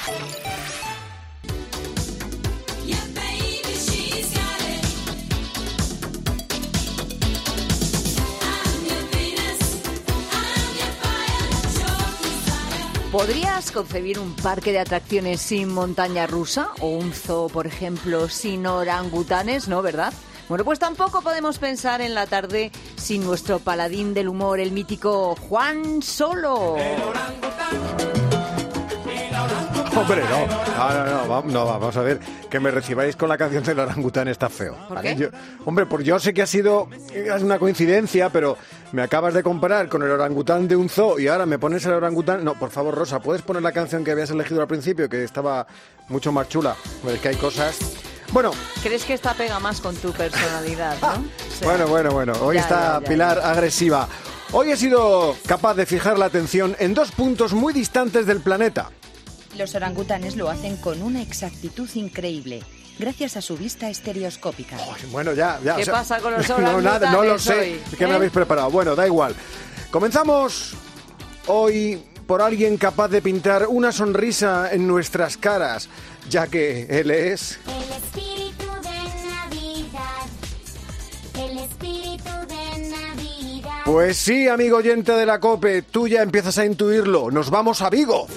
¿Podrías concebir un parque de atracciones sin montaña rusa? ¿O un zoo, por ejemplo, sin orangutanes? ¿No, verdad? Bueno, pues tampoco podemos pensar en la tarde sin nuestro paladín del humor, el mítico Juan Solo. El orangután. Hombre, no, vamos a ver, que me recibáis con la canción del orangután está feo. ¿Por qué? Yo sé que es una coincidencia, pero me acabas de comparar con el orangután de un zoo y ahora me pones el orangután. No, por favor, Rosa, ¿puedes poner la canción que habías elegido al principio, que estaba mucho más chula? Es que hay cosas... Bueno. ¿Crees que esta pega más con tu personalidad, no? O sea, bueno. Hoy está Pilar agresiva. Hoy he sido capaz de fijar la atención en 2 puntos muy distantes del planeta. Los orangutanes lo hacen con una exactitud increíble, gracias a su vista estereoscópica. Bueno, ya. ¿Qué pasa con los orangutanes? No lo sé. Hoy, ¿Qué me habéis preparado? Bueno, da igual. Comenzamos hoy por alguien capaz de pintar una sonrisa en nuestras caras, ya que él es... El espíritu de Navidad. El espíritu de Navidad. Pues sí, amigo oyente de la COPE, tú ya empiezas a intuirlo. Nos vamos a Vigo.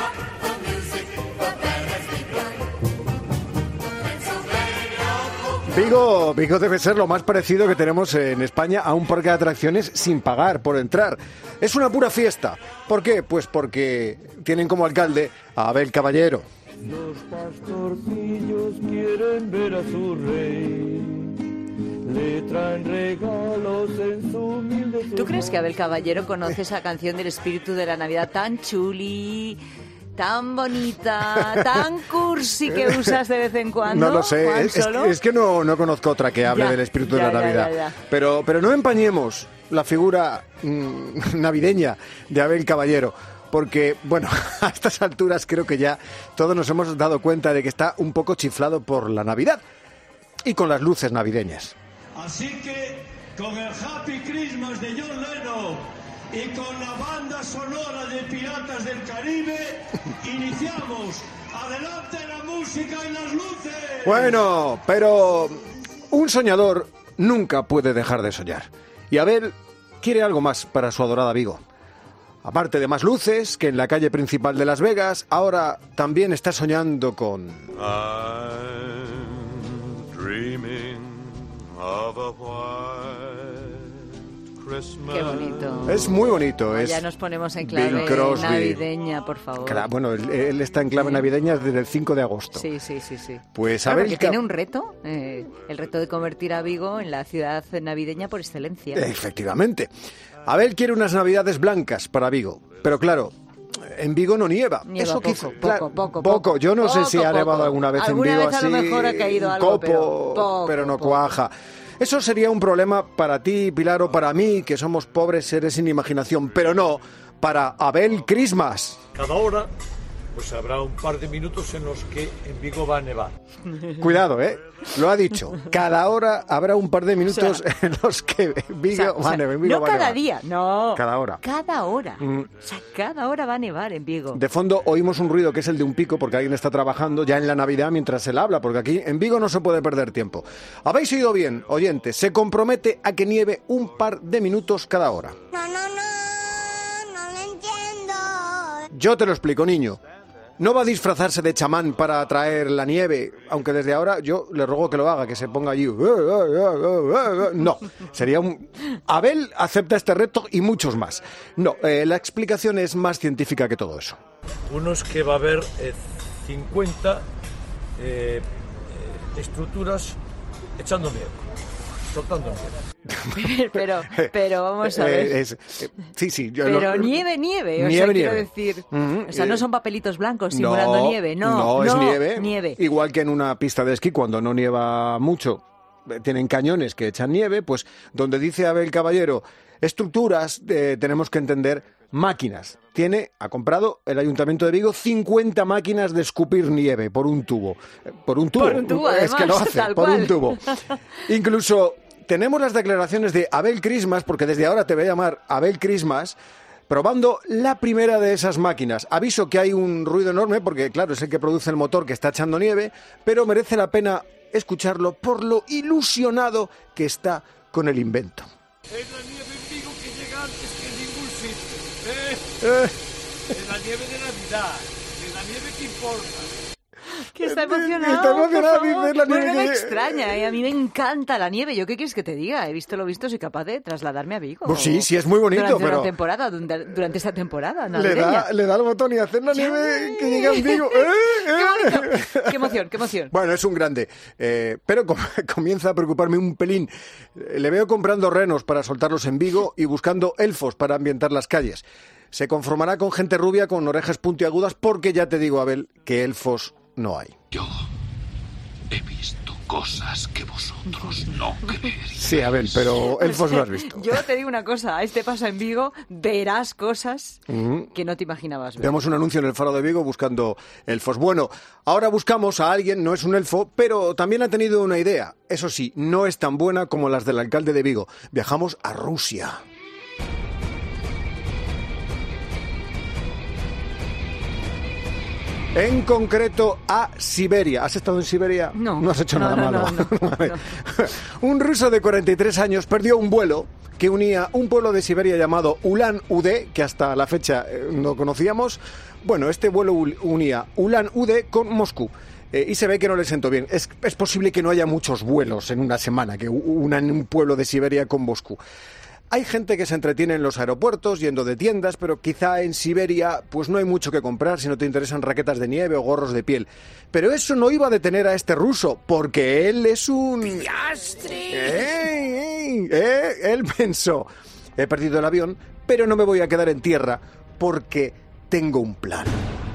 Vigo debe ser lo más parecido que tenemos en España a un parque de atracciones sin pagar por entrar. Es una pura fiesta. ¿Por qué? Pues porque tienen como alcalde a Abel Caballero. Los pastorcillos quieren ver a su rey. Le traen regalos en su humilde... ¿Tú crees que Abel Caballero conoce esa canción del espíritu de la Navidad tan chuli, tan bonita, tan cursi que usas de vez en cuando? No lo sé, es que no conozco otra que hable del espíritu de la Navidad. Ya. Pero no empañemos la figura navideña de Abel Caballero, porque, bueno, a estas alturas creo que ya todos nos hemos dado cuenta de que está un poco chiflado por la Navidad y con las luces navideñas. Así que, con el Happy Christmas de John Lennon y con la banda sonora de Piratas del Caribe, iniciamos. ¡Adelante la música y las luces! Bueno, pero un soñador nunca puede dejar de soñar. Y Abel quiere algo más para su adorada Vigo. Aparte de más luces, que en la calle principal de Las Vegas, ahora también está soñando con... I'm dreaming of a white Christmas. Qué bonito. Es muy bonito. Ya nos ponemos en clave Bing Crosby. navideña, por favor. Claro, bueno, él está en clave navideña desde el 5 de agosto. Sí. Pues claro, Abel porque tiene un reto, el reto de convertir a Vigo en la ciudad navideña por excelencia. Efectivamente. Abel quiere unas navidades blancas para Vigo, pero claro, en Vigo no nieva. Nieva poco. Yo no sé si ha nevado alguna vez en Vigo vez así. A lo mejor ha caído algo, pero no cuaja. Eso sería un problema para ti, Pilar, o para mí, que somos pobres seres sin imaginación, pero no para Abel Christmas. Cada hora, pues habrá un par de minutos en los que en Vigo va a nevar. Cuidado, lo ha dicho. Cada hora habrá un par de minutos en los que Vigo va a nevar. No cada día, no. Cada hora. Cada hora. O sea, cada hora va a nevar en Vigo. De fondo oímos un ruido que es el de un pico porque alguien está trabajando ya en la Navidad mientras él habla, porque aquí en Vigo no se puede perder tiempo. ¿Habéis oído bien, oyentes? Se compromete a que nieve un par de minutos cada hora. No lo entiendo. Yo te lo explico, niño. No va a disfrazarse de chamán para atraer la nieve, aunque desde ahora yo le ruego que lo haga, que se ponga allí. No, sería un... Abel acepta este reto y muchos más. No, la explicación es más científica que todo eso. Uno es que va a haber 50 estructuras echando nieve, soltando nieve. pero vamos a ver. Sí. Pero nieve. Quiero decir, o sea, no son papelitos blancos simulando nieve, no. Es nieve. Igual que en una pista de esquí, cuando no nieva mucho, tienen cañones que echan nieve, pues donde dice Abel Caballero, estructuras, tenemos que entender máquinas. Ha comprado el Ayuntamiento de Vigo 50 máquinas de escupir nieve por un tubo. Por un tubo, además, es que lo hace, por un tubo. Incluso... Tenemos las declaraciones de Abel Christmas, porque desde ahora te voy a llamar Abel Christmas, probando la primera de esas máquinas. Aviso que hay un ruido enorme porque, claro, es el que produce el motor que está echando nieve, pero merece la pena escucharlo por lo ilusionado que está con el invento. Es la nieve en Vigo que llega antes que en ningún sitio. Es la nieve de Navidad, es la nieve que importa. Que está emocionado. Está emocionado, por favor. dice la nieve Bueno, no me que- extraña, a mí me encanta la nieve. ¿Yo qué quieres que te diga? He visto lo visto, soy capaz de trasladarme a Vigo. Pues sí, sí, es muy bonito, durante pero- una temporada, durante esta temporada Le navideña. da el botón y hacer la nieve que llega en Vigo. ¡Qué bonito! ¡Qué emoción, qué emoción! Bueno, es un grande, pero comienza a preocuparme un pelín. Le veo comprando renos para soltarlos en Vigo y buscando elfos para ambientar las calles. Se conformará con gente rubia con orejas puntiagudas porque ya te digo, Abel, que elfos no hay. Yo he visto cosas que vosotros no creéis. Sí, Abel, pero elfos no has visto. Yo te digo una cosa, a este paso en Vigo verás cosas que no te imaginabas ver. Tenemos un anuncio en el Faro de Vigo buscando elfos. Bueno, ahora buscamos a alguien, no es un elfo, pero también ha tenido una idea. Eso sí, no es tan buena como las del alcalde de Vigo. Viajamos a Rusia. En concreto a Siberia. ¿Has estado en Siberia? No. No has hecho No, nada no, malo. no. Un ruso de 43 años perdió un vuelo que unía un pueblo de Siberia llamado Ulan-Ude, que hasta la fecha no conocíamos. Bueno, este vuelo unía Ulan-Ude con Moscú. Y se ve que no le sentó bien. Es posible que no haya muchos vuelos en una semana que unan un pueblo de Siberia con Moscú. Hay gente que se entretiene en los aeropuertos, yendo de tiendas, pero quizá en Siberia pues no hay mucho que comprar si no te interesan raquetas de nieve o gorros de piel. Pero eso no iba a detener a este ruso, porque él es un... ¡Piastri! Él pensó, he perdido el avión, pero no me voy a quedar en tierra porque tengo un plan.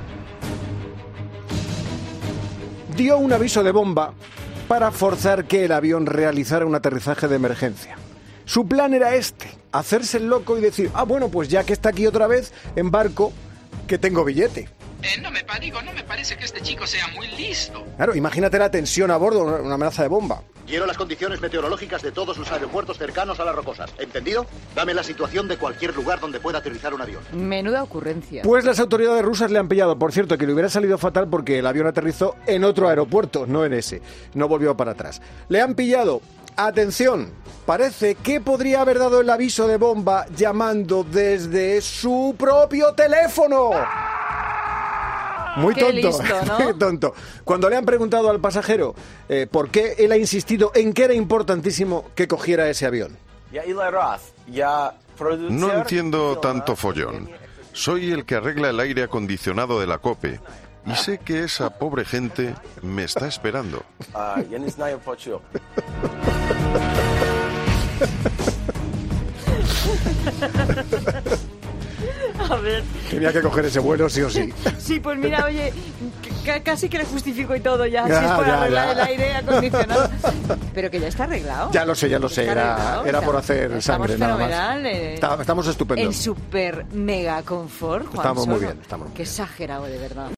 Dio un aviso de bomba para forzar que el avión realizara un aterrizaje de emergencia. Su plan era hacerse el loco y decir, bueno, pues ya que está aquí otra vez, embarco, que tengo billete. No me parece que este chico sea muy listo. Claro, imagínate la tensión a bordo, una amenaza de bomba. Quiero las condiciones meteorológicas de todos los aeropuertos cercanos a las rocosas. ¿Entendido? Dame la situación de cualquier lugar donde pueda aterrizar un avión. Menuda ocurrencia. Pues las autoridades rusas le han pillado. Por cierto, que le hubiera salido fatal porque el avión aterrizó en otro aeropuerto, no en ese. No volvió para atrás. Le han pillado. Atención, parece que podría haber dado el aviso de bomba llamando desde su propio teléfono. Muy Qué tonto, listo, ¿no? muy tonto. Cuando le han preguntado al pasajero por qué, él ha insistido en que era importantísimo que cogiera ese avión. No entiendo tanto follón. Soy el que arregla el aire acondicionado de la COPE y sé que esa pobre gente me está esperando. A ver. Tenía que coger ese vuelo sí o sí. Sí, pues mira, oye, casi que le justifico y todo ya, si Ya, es por ya, arreglar ya. el aire acondicionado. Pero que ya está arreglado. Ya lo sé, Está era arreglado, por hacer estamos sangre nada más. fenomenal, Estamos estupendos. En super mega confort, Juanso. Estamos muy bien, estamos muy Qué exagerado, de verdad.